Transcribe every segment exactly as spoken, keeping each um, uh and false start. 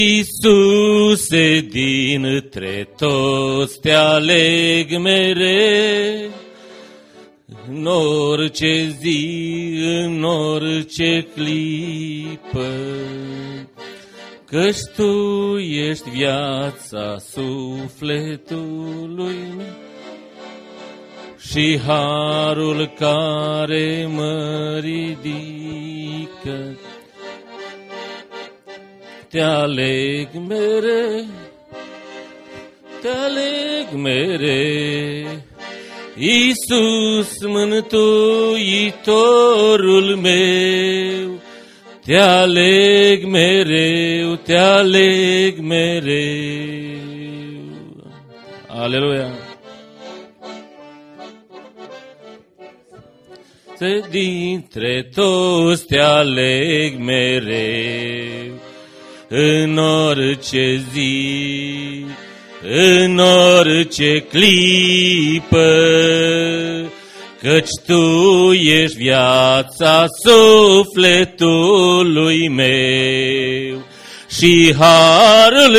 Iisuse, dintre toți te aleg mereu, în orice zi, în orice clipă, căci Tu ești viața sufletului meu și harul care mă ridică. Te aleg mereu, te aleg mereu, Iisus, Mântuitorul meu. Te aleg mereu, te aleg mereu. Aleluia! Să dintre toți te aleg mereu, în orice zi, în orice clipă, căci Tu ești viața sufletului meu și harul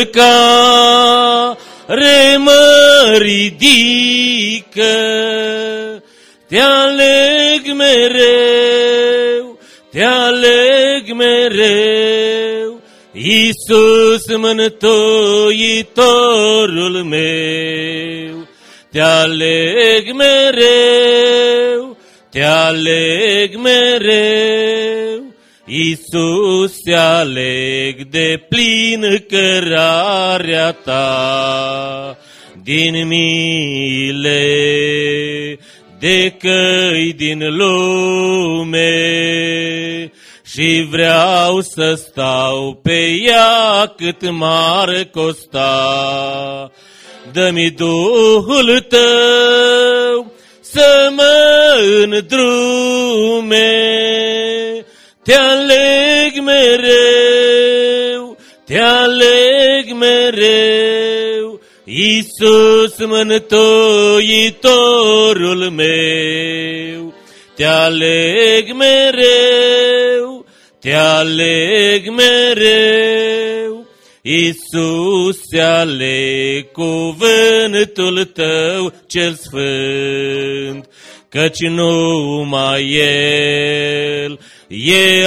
care mă ridică. Te aleg mereu, te aleg mereu, Iisus, Mântuitorul meu. Te aleg mereu, te aleg mereu, Iisus, te aleg de plin cărarea Ta din mile, de căi din lume, și vreau să stau pe ea cât m-ar costa. Dă-mi Duhul Tău să mă îndrume. Te aleg mereu, te aleg mereu, Iisus, Mântuitorul meu. Te aleg mereu, te aleg mereu, Iisus, te aleg cuvântul Tău cel sfânt, căci numai El e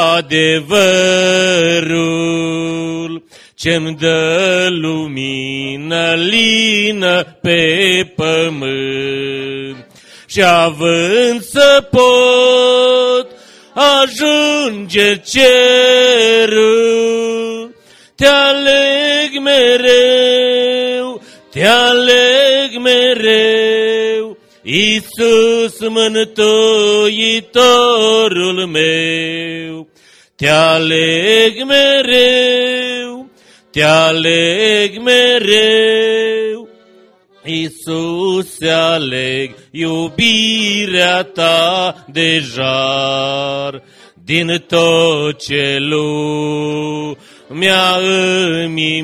adevărul ce-mi dă lumină lină pe pământ. Și având să pot ajunge cerul, te aleg mereu, te aleg mereu, Iisus, Mântuitorul meu. Te aleg mereu, te aleg mereu, Iisus, te aleg iubirea Ta de jar, din tot ce lumea îmi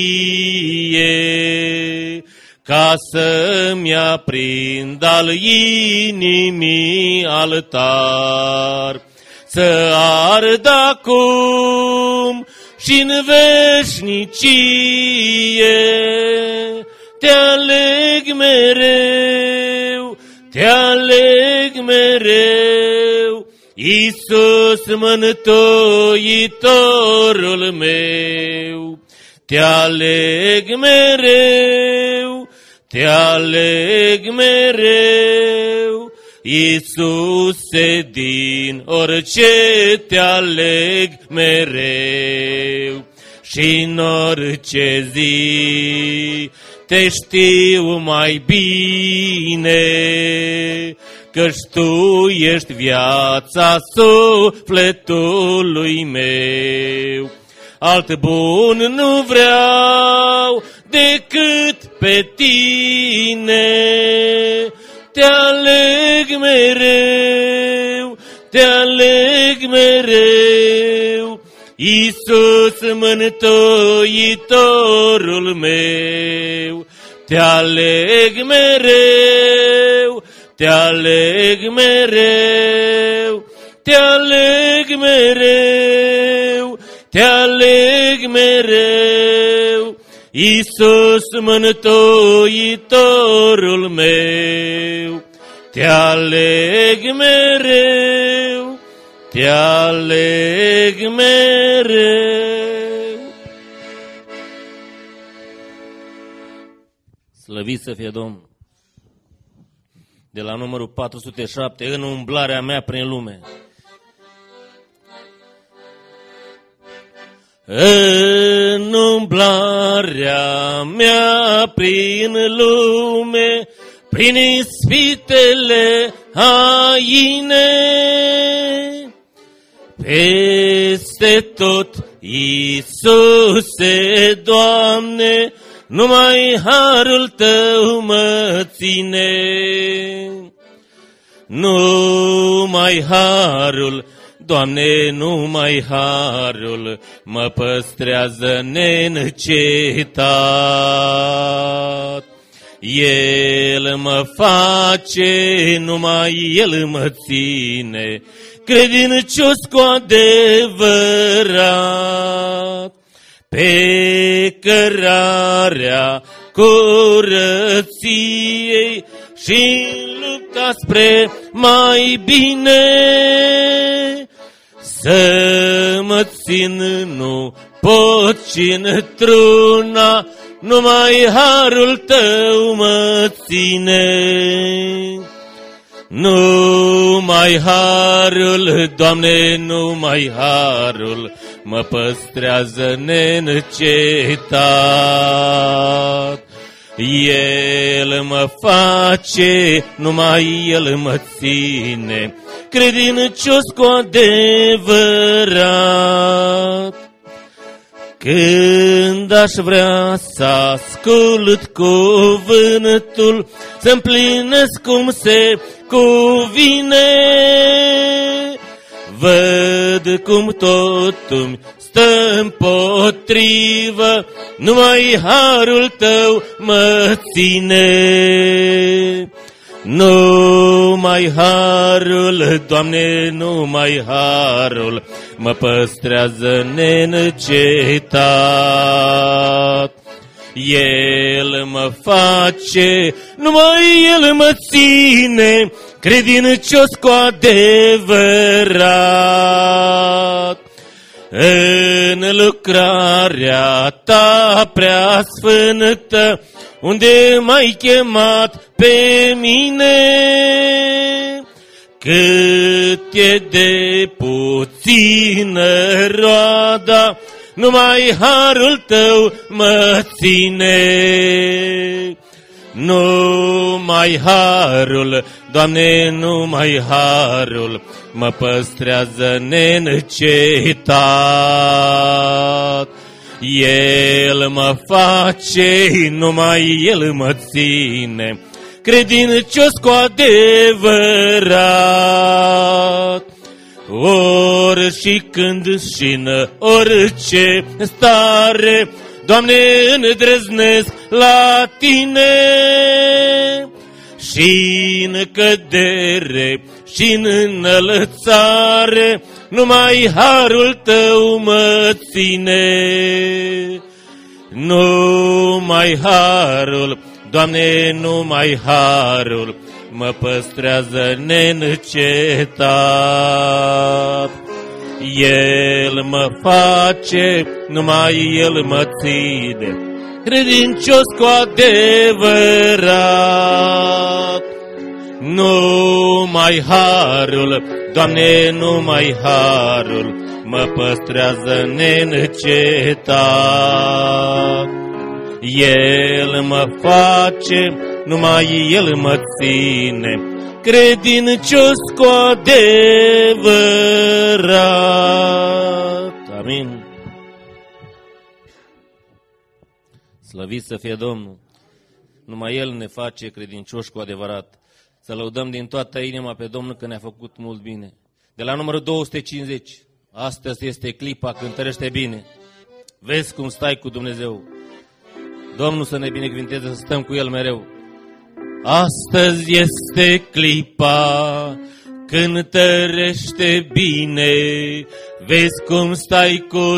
îmbie, ca să-mi aprind al inimii altar, să ard acum și-n veșnicie. Te aleg mereu, te aleg mereu, Iisus, Mântuitorul meu. Te aleg mereu, te aleg mereu, Iisuse, din orice te aleg mereu. Și-n orice zi te știu mai bine, căci Tu ești viața sufletului meu. Alt bun nu vreau decât pe Tine. Te aleg mereu, te aleg mereu, Iisus, Mântuitorul meu. Te aleg mereu, te aleg mereu, te aleg mereu, te aleg aleg mereu, Iisus Mântuitorul meu, te aleg mereu, te aleg mereu. Slăvit să fie Domnul! De la numărul patru sute șapte, în umblarea mea prin lume. În umblarea mea prin lume, prin ispitele haine, peste tot, Iisuse, Doamne, numai harul Tău mă ține. Numai harul, Doamne, numai harul mă păstrează neîncetat. El mă face, numai El mă ține, credincios cu adevărat. Pe cărarea curăției și lupta spre mai bine, să mă țin, nu pot ci într-una, numai harul Tău mă ține. Numai harul, Doamne, numai harul mă păstrează neîncetat. El mă face, numai El mă ține, credincios cu adevărat. Când aș vrea să ascult cuvântul, să împlinesc cum se cuvine, văd cum totul stă împotrivă, numai harul Tău mă ține. Numai harul, Doamne, numai harul mă păstrează neîncetat. El mă face, numai El mă ține, credincios cu adevărat. În lucrarea Ta prea sfântă, unde m-ai chemat pe mine, cât e de puțină roada, numai harul Tău mă ține. Numai harul, Doamne, numai harul mă păstrează neîncetat. El mă face, numai El mă ține, credincios cu adevărat. Ori și când și în orice stare, Doamne, îndrăznesc la Tine, și în cădere și în înălțare, numai harul Tău mă ține. Numai harul, Doamne, numai harul mă păstrează neîncetat. El mă face, numai El mă ține, credincios cu adevărat. Numai harul, Doamne, numai harul mă păstrează neîncetat. El mă face, numai El mă ține, credincios cu adevărat. Amin. Slăvit să fie Domnul! Numai El ne face credincioși cu adevărat. Să lăudăm din toată inima pe Domnul că ne-a făcut mult bine. De la numărul două sute cincizeci, astăzi este clipa, cântărește bine. Vezi cum stai cu Dumnezeu. Domnul să ne binecuvinteze, să stăm cu El mereu. Astăzi este clipa, cântărește bine, vezi cum stai cu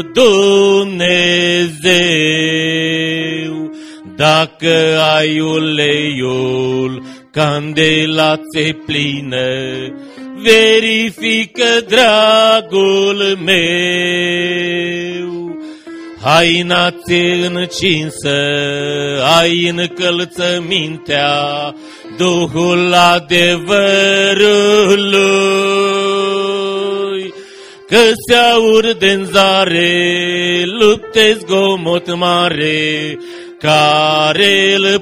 Dumnezeu. Dacă ai uleiul, candela ți-e plină, verifică, dragul meu. Haina ți-e încinsă, ai încălțămintea, Duhul adevărului. Că se aud de-n zare, lupte zgomot mare, care îl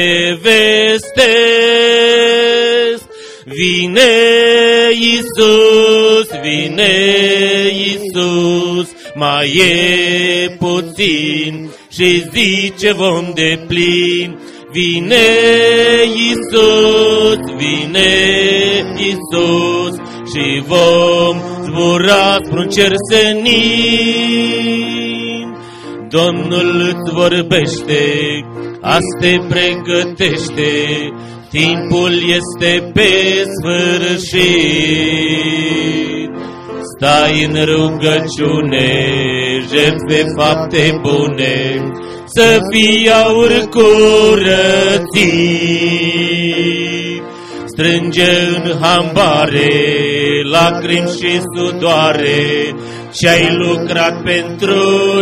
prevestesc. Vine Iisus, vine Iisus, mai e puțin și zice vom deplin. Vine Iisus, vine Iisus și vom zbura spre-un cer senin. Domnul îți vorbește, azi te pregătește, timpul este pe sfârșit. Stai în rugăciune, jertfe fapte bune, să fii aur curățit. Strânge în hambare lacrimi și sudoare, ce-ai lucrat pentru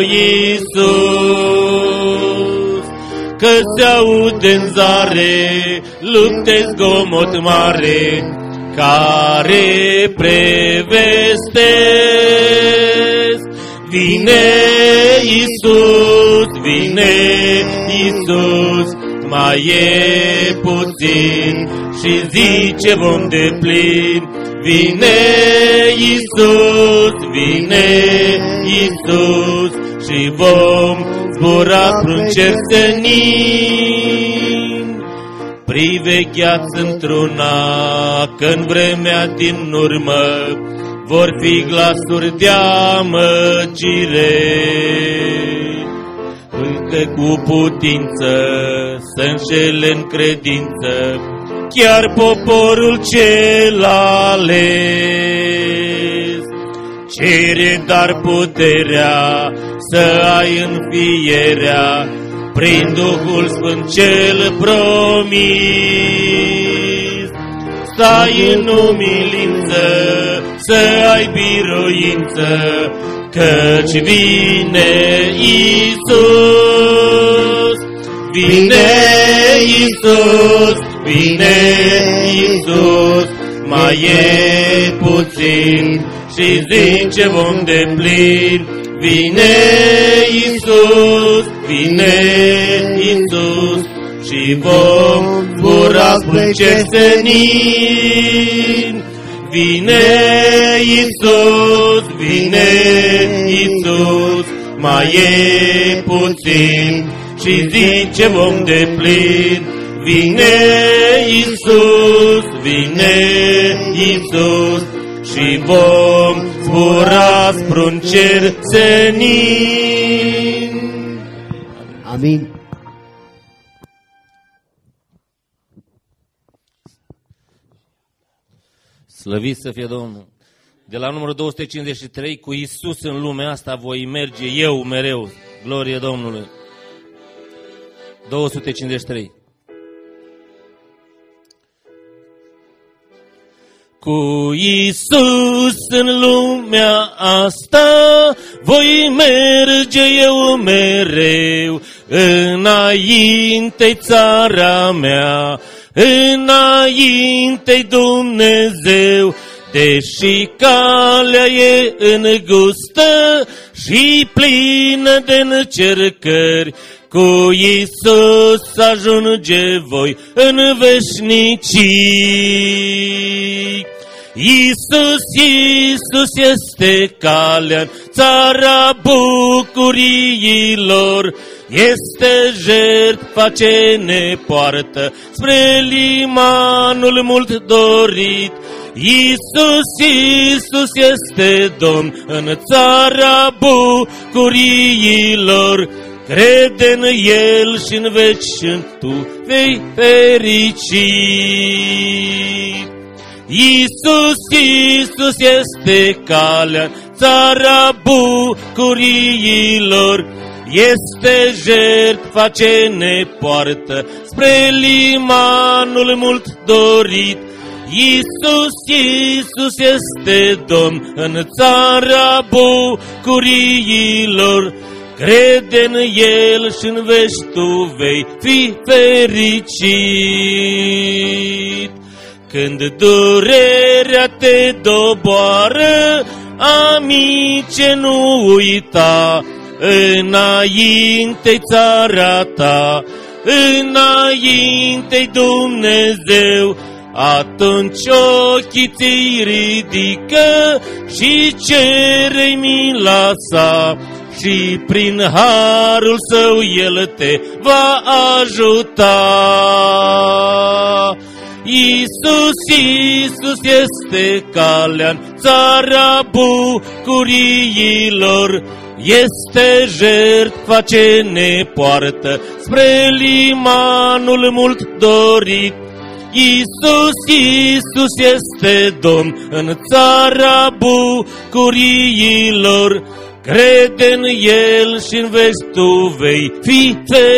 Iisus. Că se aude în zare, lupte zgomot mare, care prevestesc. Vine Iisus, vine Iisus, mai e puțin și zice vom deplin. Vine Iisus, vine Iisus și vom zbura spre-un cer senin. Privegheați într-una, că-n vremea din urmă vor fi glasuri de amăgire. Încă cu putință să înșele în credință chiar poporul cel ales. Cere dar puterea să ai înfierea prin Duhul Sfânt cel promis. Stai în umilință să ai biruință, căci vine Iisus. Vine Iisus, vine Iisus, mai e puțin și zice vom deplin. Vine Iisus, vine Iisus și vom zbura spre cer senin. Vine Iisus, vine Iisus, mai e puțin și zice vom deplin. Vine Iisus, vine Iisus și vom zbura spre-un cer senin. Amin. Slăvit să fie Domnul! De la numărul două sute cincizeci și trei, cu Iisus în lumea asta voi merge eu mereu. Glorie Domnului! două sute cincizeci și trei. Cu Iisus în lumea asta voi merge eu mereu, înainte-i țara mea, înainte-i Dumnezeu, deși calea e îngustă și plină de încercări, cu Iisus ajunge voi în veșnicii. Iisus, Iisus este calea, țara bucuriilor, este jertfa ce ne poartă spre limanul mult dorit. Iisus, Iisus este Domn în țara bucuriilor, crede în El și în veci tu vei ferici. Iisus, Iisus este calea, țara bucuriilor, este jertfa ce ne poartă spre limanul mult dorit. Iisus, Iisus este Domn în țara bucuriilor, crede în El și în veci tu vei fi fericit. Când durerea te doboară, amice, nu uita, înainte-i țara ta, înainte-i Dumnezeu, atunci ochii ți ridică și cere-i mila sa, și prin harul său El te va ajuta. Iisus, Iisus este calea-n țara bucuriilor, este jertfa ce ne poartă spre limanul mult dorit. Iisus, Iisus este Domn în țara bucuriilor, crede în El și în veci tu vei fi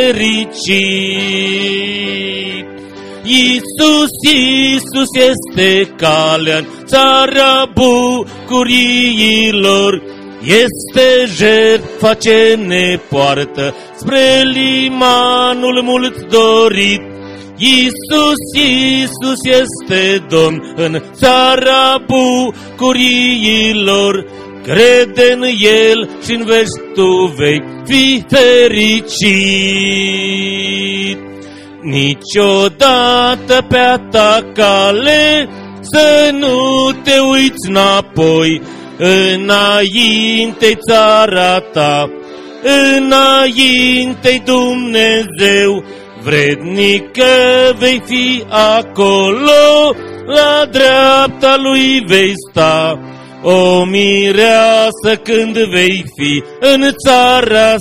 fericit. Iisus, Iisus este calea-n țara bucuriilor, este jertfa ce ne poartă spre limanul mult dorit. Iisus, Iisus este Domn în țara bucuriilor, crede în El și în veci tu vei fi fericit. Niciodată pe-a ta cale să nu te uiți înapoi, înainte-i țara ta, înainte-i Dumnezeu, vrednic că vei fi acolo, la dreapta Lui vei sta, o mireasă când vei fi în țara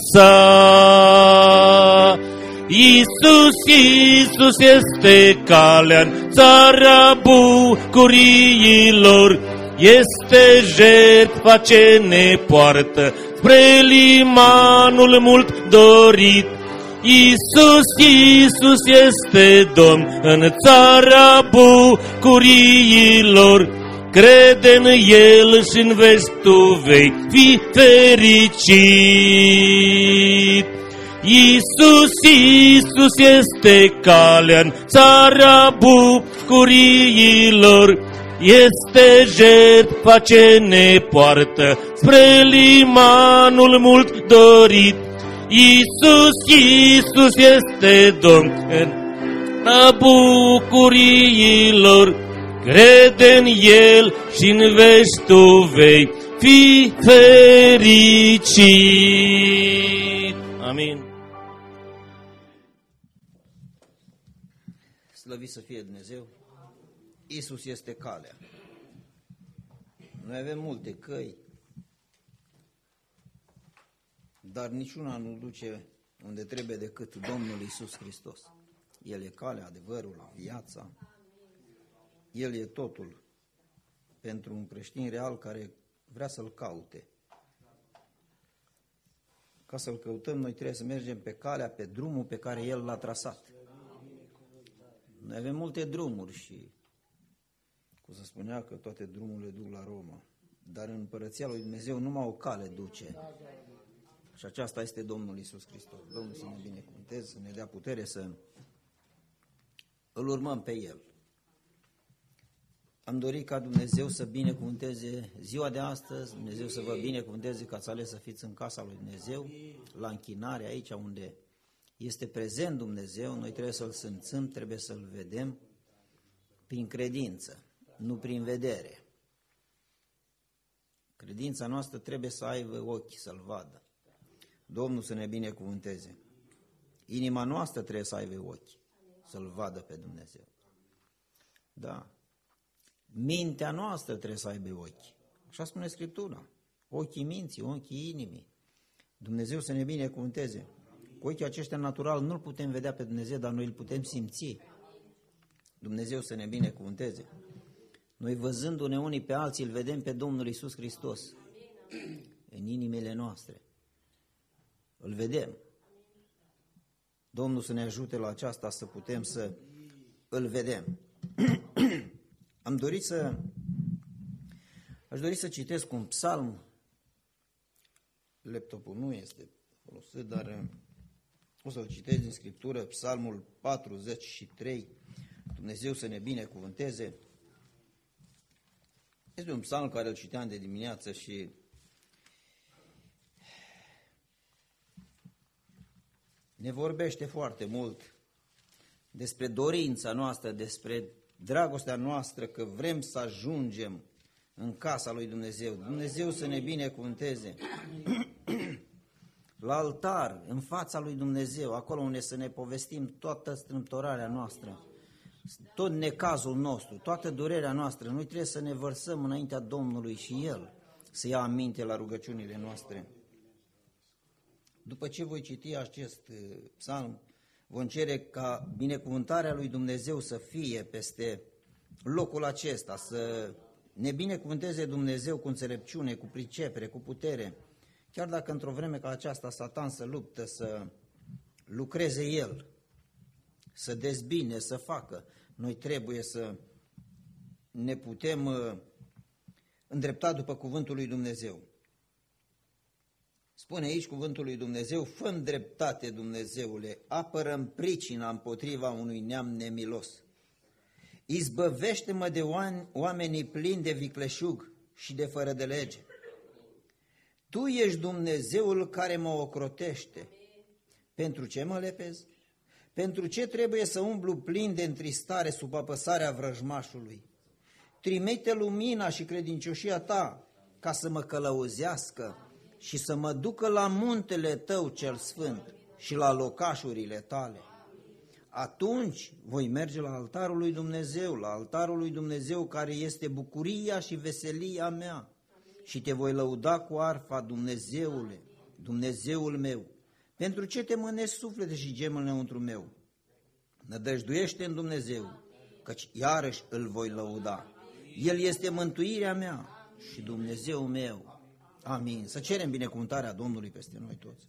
sa. Iisus, Iisus este calea-n țara bucuriilor, este jertfa ce ne poartă spre limanul mult dorit. Iisus, Iisus este Domn în țara bucuriilor, crede în El și în veci tu vei fi fericit. Iisus, Iisus este calea-n țara bucuriilor, este jertfa ce ne poartă spre limanul mult dorit. Iisus, Iisus este Domn în țara bucuriilor, crede în El și în veci tu vei fi fericit. Amin. Slăvit să fie Dumnezeu. Iisus este calea. Noi avem multe căi, dar niciuna nu duce unde trebuie decât Domnul Iisus Hristos. El e calea, adevărul, viața. El e totul pentru un creștin real care vrea să-L caute. Ca să-L căutăm, noi trebuie să mergem pe calea, pe drumul pe care El l-a trasat. Noi avem multe drumuri și, cum se spunea că toate drumurile duc la Roma, dar în Împărăția lui Dumnezeu numai o cale duce. Și aceasta este Domnul Iisus Hristos. Domnul să ne binecuvânteze, să ne dea putere să îl urmăm pe El. Am dorit ca Dumnezeu să binecuvânteze ziua de astăzi, Dumnezeu să vă binecuvânteze că ați ales să fiți în casa lui Dumnezeu, la închinare, aici unde este prezent Dumnezeu, noi trebuie să-L simțim, trebuie să-L vedem prin credință, nu prin vedere. Credința noastră trebuie să aibă ochi să-L vadă. Domnul să ne binecuvânteze. Inima noastră trebuie să aibă ochi să-L vadă pe Dumnezeu. Da. Mintea noastră trebuie să aibă ochi. Așa spune Scriptura. Ochii minții, ochii inimii. Dumnezeu să ne binecuvânteze. Cu ochii aceștia natural nu-L putem vedea pe Dumnezeu, dar noi îl putem simți. Dumnezeu să ne binecuvânteze. Noi văzându-ne unii pe alții, îl vedem pe Domnul Iisus Hristos în inimile noastre. Îl vedem. Domnul să ne ajute la aceasta să putem să îl vedem. Am dorit să, aș dori să citesc un psalm. Laptopul nu este folosit, dar o să-l citesc din Scriptură, psalmul patruzeci și trei. Dumnezeu să ne binecuvânteze. Este un psalm care îl citeam de dimineață și ne vorbește foarte mult despre dorința noastră, despre dragostea noastră, că vrem să ajungem în casa lui Dumnezeu. Dumnezeu să ne binecuvânteze. La altar, în fața lui Dumnezeu, acolo unde să ne povestim toată strâmtorarea noastră, tot necazul nostru, toată durerea noastră, noi trebuie să ne vărsăm înaintea Domnului și El să ia aminte la rugăciunile noastre. După ce voi citi acest psalm, vom cere ca binecuvântarea lui Dumnezeu să fie peste locul acesta, să ne binecuvânteze Dumnezeu cu înțelepciune, cu pricepere, cu putere, chiar dacă într-o vreme ca aceasta Satan să luptă, să lucreze el, să dezbine, să facă, noi trebuie să ne putem îndrepta după cuvântul lui Dumnezeu. Spune aici cuvântul lui Dumnezeu: fă-mi dreptate, Dumnezeule, apără-mi pricina împotriva unui neam nemilos. Izbăvește-mă de oamenii plini de vicleșug și de fără de lege. Tu ești Dumnezeul care mă ocrotește. Pentru ce mă lepezi? Pentru ce trebuie să umblu plin de întristare sub apăsarea vrăjmașului? Trimite lumina și credincioșia ta ca să mă călăuzească și să mă ducă la muntele tău cel sfânt și la locașurile tale. Atunci voi merge la altarul lui Dumnezeu, la altarul lui Dumnezeu care este bucuria și veselia mea, și te voi lăuda cu arfa, Dumnezeule, Dumnezeul meu. Pentru ce te mânești suflete și gemul înăuntru meu? Nădăjduiește în Dumnezeu, căci iarăși îl voi lăuda. El este mântuirea mea și Dumnezeul meu. Amin. Să cerem binecuvântarea Domnului peste noi toți.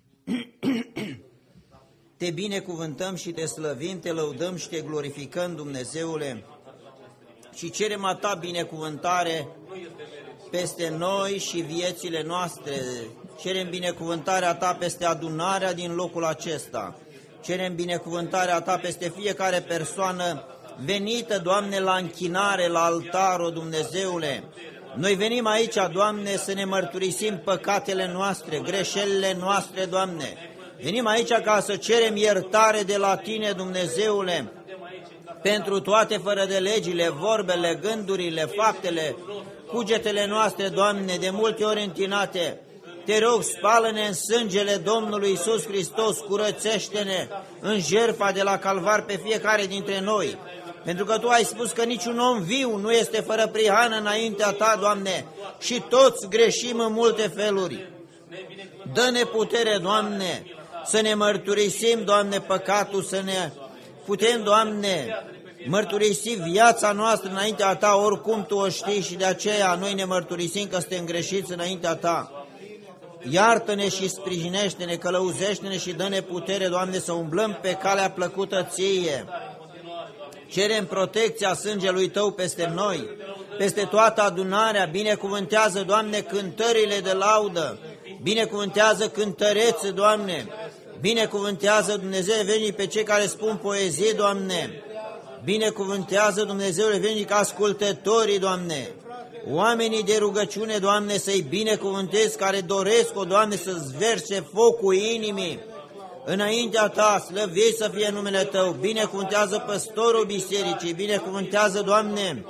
Te binecuvântăm și te slăvim, te lăudăm și te glorificăm, Dumnezeule, și cerem a ta binecuvântare peste noi și viețile noastre. Cerem binecuvântarea ta peste adunarea din locul acesta. Cerem binecuvântarea ta peste fiecare persoană venită, Doamne, la închinare, la altarul, Dumnezeule. Noi venim aici, Doamne, să ne mărturisim păcatele noastre, greșelile noastre, Doamne. Venim aici ca să cerem iertare de la Tine, Dumnezeule, pentru toate fără de legile, vorbele, gândurile, faptele, cugetele noastre, Doamne, de multe ori întinate. Te rog, spală-ne în sângele Domnului Iisus Hristos, curățește-ne în jertfa de la Calvar pe fiecare dintre noi. Pentru că Tu ai spus că niciun om viu nu este fără prihană înaintea Ta, Doamne, și toți greșim în multe feluri. Dă-ne putere, Doamne, să ne mărturisim, Doamne, păcatul, să ne putem, Doamne, mărturisi viața noastră înaintea Ta, oricum Tu o știi, și de aceea noi ne mărturisim că suntem greșiți înaintea Ta. Iartă-ne și sprijinește-ne, călăuzește-ne și dă-ne putere, Doamne, să umblăm pe calea plăcută Ție. Cerem protecția sângelui Tău peste noi, peste toată adunarea. Binecuvântează, Doamne, cântările de laudă, binecuvântează cântăreți, Doamne, binecuvântează, Dumnezeu, veni pe cei care spun poezie, Doamne, binecuvântează, Dumnezeu, veni ca ascultătorii, Doamne, oamenii de rugăciune, Doamne, să-i binecuvântezi, care doresc, o Doamne, să-ți verse focul inimii înaintea Ta, slăvit să fie numele Tău. Binecuvântează păstorul bisericii, binecuvântează, Doamne,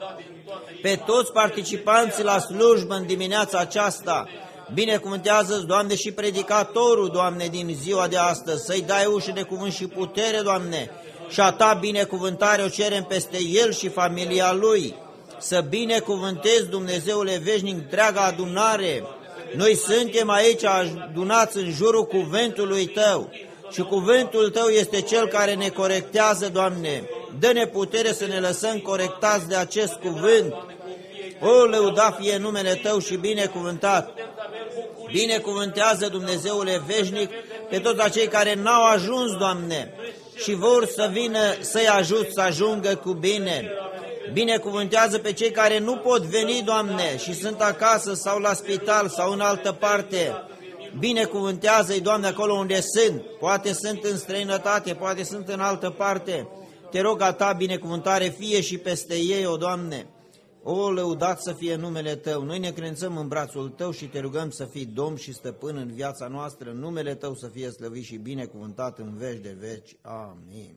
pe toți participanții la slujbă în dimineața aceasta. Binecuvântează, Doamne, și predicatorul, Doamne, din ziua de astăzi, să-i dai ușă de cuvânt și putere, Doamne, și a Ta binecuvântare o cerem peste el și familia lui. Să binecuvântezi, Dumnezeule veșnic, întreaga adunare. Noi suntem aici adunați în jurul cuvântului Tău și cuvântul Tău este cel care ne corectează, Doamne, Dă-ne putere să ne lăsăm corectați de acest cuvânt. O, lăudat fie numele Tău și binecuvântat. Binecuvântează, Dumnezeule veșnic, pe toți acei care n-au ajuns, Doamne, și vor să vină să-i ajut să ajungă cu bine. Binecuvântează pe cei care nu pot veni, Doamne, și sunt acasă sau la spital sau în altă parte. Binecuvântează-i, Doamne, acolo unde sunt. Poate sunt în străinătate, poate sunt în altă parte. Te rog a Ta binecuvântare fie și peste ei, o Doamne. O, lăudat să fie numele Tău. Noi ne credințăm în brațul Tău și Te rugăm să fii Domn și Stăpân în viața noastră. Numele Tău să fie slăvit și binecuvântat în veci de veci. Amin.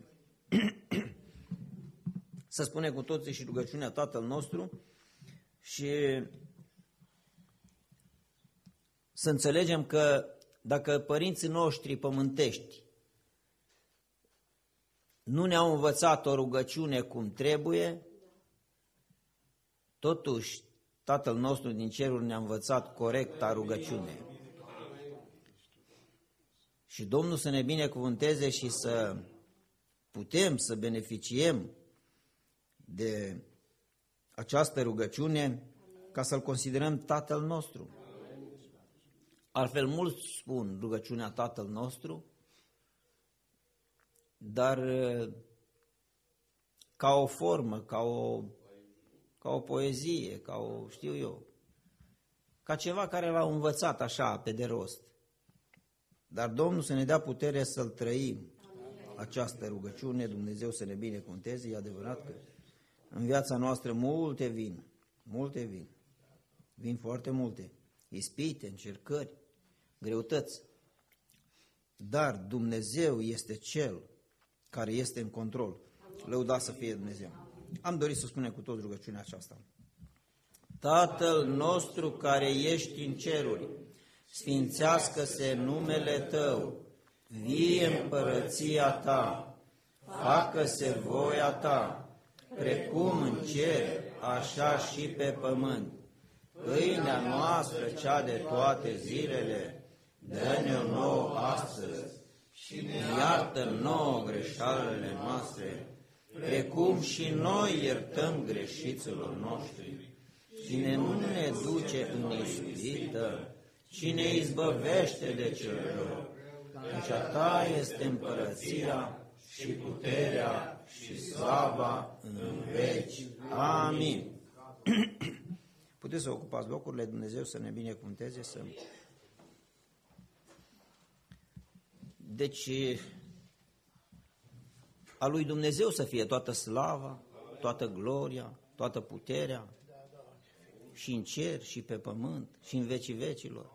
Să spune cu toții și rugăciunea Tatăl nostru și să înțelegem că dacă părinții noștri pământești nu ne-au învățat o rugăciune cum trebuie, totuși Tatăl nostru din ceruri ne-a învățat corecta rugăciune. Și Domnul să ne binecuvânteze și să putem să beneficiem de această rugăciune ca să-L considerăm Tatăl nostru. Altfel mulți spun rugăciunea Tatăl nostru, dar ca o formă, ca o, ca o poezie, ca o, știu eu, ca ceva care l-au învățat așa, pe de rost. Dar Domnul să ne dea putere să-L trăim, această rugăciune, Dumnezeu să ne binecuvânteze. E adevărat că în viața noastră multe vin, multe vin, vin foarte multe, ispite, încercări, greutăți. Dar Dumnezeu este Cel care este în control. Lăudat să fie Dumnezeu. Am dorit să spunem cu toți rugăciunea aceasta. Tatăl nostru care ești în ceruri, sfințească-se numele Tău, vie împărăția Ta, facă-se voia Ta, precum în cer, așa și pe pământ. Pâinea noastră, cea de toate zilele, dă-ne-o nouă astăzi și ne iartă nouă greșalele noastre, precum și noi iertăm greșiților noștri. Și ne nu ne duce în ispită, ci ne izbăvește de cel rău, căci a Ta este împărăția și puterea și slava în veci. Amin. Puteți să ocupați locurile, Dumnezeu să ne binecuvânteze, să... Deci, a lui Dumnezeu să fie toată slava, toată gloria, toată puterea, și în cer, și pe pământ, și în vecii vecilor.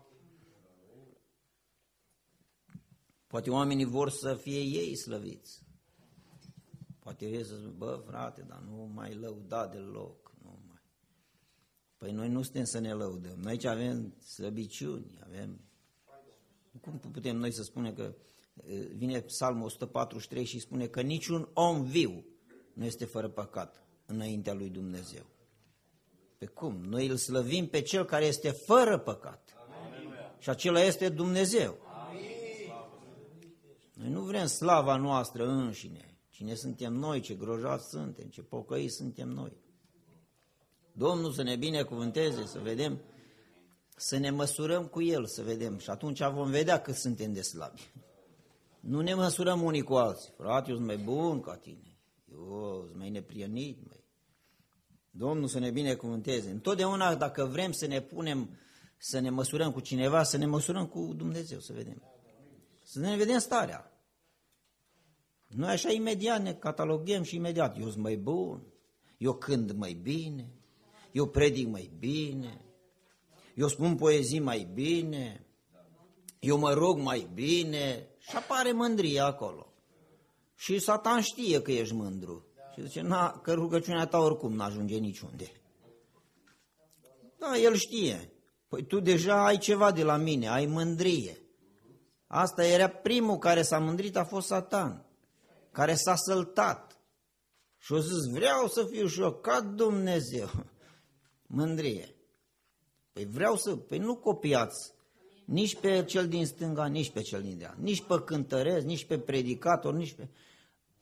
Poate oamenii vor să fie ei slăviți. Poate ei să zic, bă, frate, dar nu mai lăuda deloc. Nu mai. Păi noi nu suntem să ne lăudăm. Noi aici avem slăbiciuni, avem... Cum putem noi să spunem că vine Psalmul o sută patruzeci și trei și spune că niciun om viu nu este fără păcat înaintea lui Dumnezeu. Pe cum? Noi îl slăvim pe Cel care este fără păcat. Amin. Și acela este Dumnezeu. Amin. Noi nu vrem slava noastră înșine. Cine suntem noi, ce grojați suntem, ce pocăiți suntem noi. Domnul să ne binecuvânteze, să vedem, să ne măsurăm cu El, să vedem. Și atunci vom vedea cât suntem de slabi. Nu ne măsurăm unii cu alții. Frate, eu sunt mai bun ca tine. Eu sunt mai neprienit, mai. Domnul să ne binecuvânteze. Întotdeauna dacă vrem să ne punem, să ne măsurăm cu cineva, să ne măsurăm cu Dumnezeu, să vedem. Să ne vedem starea. Noi așa imediat ne cataloghem și imediat. Eu sunt mai bun, eu cânt mai bine, eu predic mai bine, eu spun poezii mai bine, eu mă rog mai bine și apare mândria acolo. Și Satan știe că ești mândru. Și zice, na, că rugăciunea ta oricum n-ajunge niciunde. Da, el știe. Păi tu deja ai ceva de la mine, ai mândrie. Asta era primul care s-a mândrit, a fost Satan, care s-a săltat. Și a zis, vreau să fiu și eu ca Dumnezeu. Mândrie. Păi vreau să, păi nu copiați nici pe cel din stânga, nici pe cel din dreapta, nici pe cântăresc, nici pe predicator, nici pe...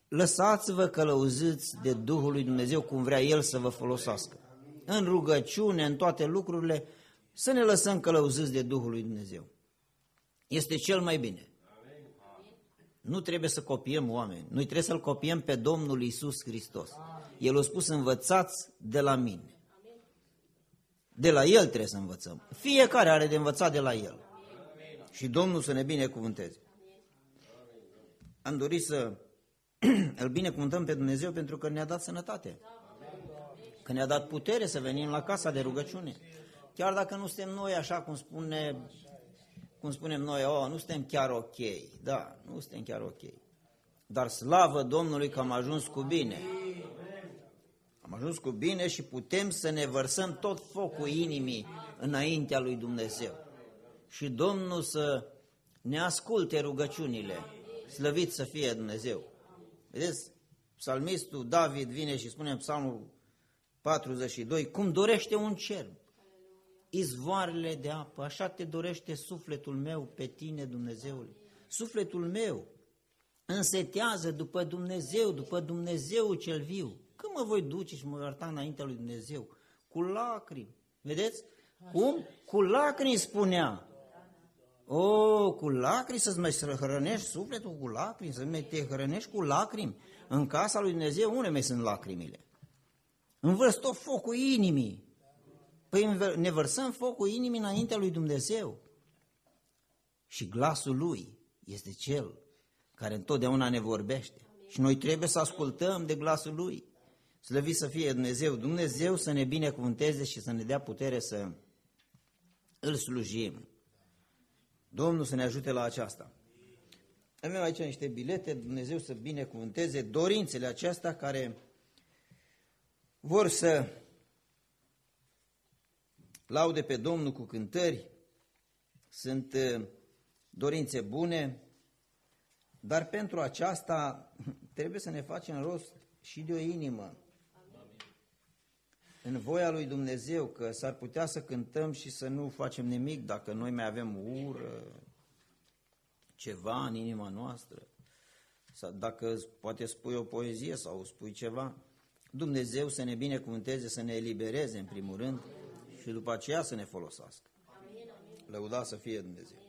lăsați-vă călăuziți de Duhul lui Dumnezeu cum vrea El să vă folosească. În rugăciune, în toate lucrurile, să ne lăsăm călăuziți de Duhul lui Dumnezeu. Este cel mai bine. Nu trebuie să copiem oameni, noi trebuie să-L copiem pe Domnul Iisus Hristos. El a spus, învățați de la mine. De la El trebuie să învățăm. Fiecare are de învățat de la El. Și Domnul să ne binecuvânteze. Am dorit să îl binecuvântăm pe Dumnezeu pentru că ne-a dat sănătate. Că ne-a dat putere să venim la casa de rugăciune. Chiar dacă nu suntem noi așa cum spune, cum spunem noi, oh, nu suntem chiar ok. Da, nu suntem chiar ok. Dar slavă Domnului că am ajuns cu bine. Am ajuns cu bine și putem să ne vărsăm tot focul inimii înaintea lui Dumnezeu. Și Domnul să ne asculte rugăciunile. Slăvit să fie Dumnezeu. Vedeți, psalmistul David vine și spune în psalmul patruzeci și doi, cum dorește un cerb izvoarele de apă, așa te dorește sufletul meu pe tine, Dumnezeule. Sufletul meu însetează după Dumnezeu, după Dumnezeu cel viu. Când mă voi duce și mă voi arăta înaintea lui Dumnezeu? Cu lacrimi. Vedeți? Cum? Cu lacrimi spunea. O, cu lacrimi să-ți mai hrănești sufletul cu lacrimi, să mai te hrănești cu lacrimi. În casa lui Dumnezeu, unde mai sunt lacrimile? Învărs tot focul inimii. Păi ne vărsăm focul inimii înaintea lui Dumnezeu. Și glasul lui este cel care întotdeauna ne vorbește. Și noi trebuie să ascultăm de glasul lui. Slăvit să fie Dumnezeu. Dumnezeu să ne binecuvânteze și să ne dea putere să îl slujim. Domnul să ne ajute la aceasta. Avem aici niște bilete, Dumnezeu să binecuvânteze dorințele acestea care vor să laude pe Domnul cu cântări. Sunt dorințe bune, dar pentru aceasta trebuie să ne facem rost și de o inimă. În voia lui Dumnezeu, că s-ar putea să cântăm și să nu facem nimic dacă noi mai avem ură, ceva în inima noastră. Sau dacă poate spui o poezie sau spui ceva, Dumnezeu să ne binecuvânteze, să ne elibereze în primul rând și după aceea să ne folosească. Lăudat să fie Dumnezeu.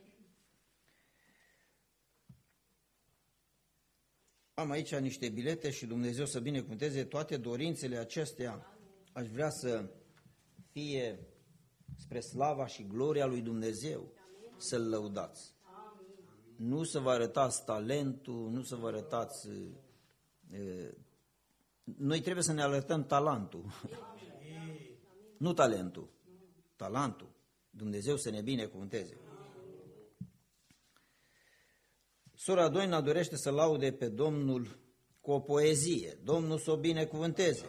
Am aici niște bilete și Dumnezeu să binecuvânteze toate dorințele acestea. Aș vrea să fie spre slava și gloria lui Dumnezeu, să-L lăudați. Nu să vă arătați talentul, nu să vă arătați... E, noi trebuie să ne arătăm talentul. Nu talentul, talentul. Dumnezeu să ne binecuvânteze. Sora Doina dorește să laude pe Domnul cu o poezie. Domnul să o binecuvânteze.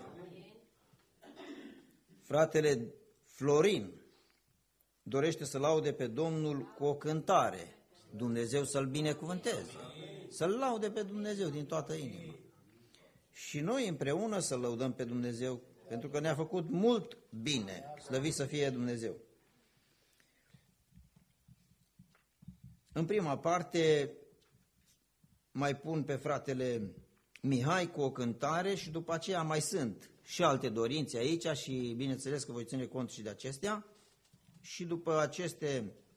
Fratele Florin dorește să laude pe Domnul cu o cântare. Dumnezeu să-L binecuvânteze. Să-L laude pe Dumnezeu din toată inima. Și noi împreună să lăudăm pe Dumnezeu, pentru că ne-a făcut mult bine. Slăvit să fie Dumnezeu. În prima parte mai pun pe fratele Mihai cu o cântare și după aceea mai sunt și alte dorințe aici și bineînțeles că voi ține cont și de acestea. Și după aceste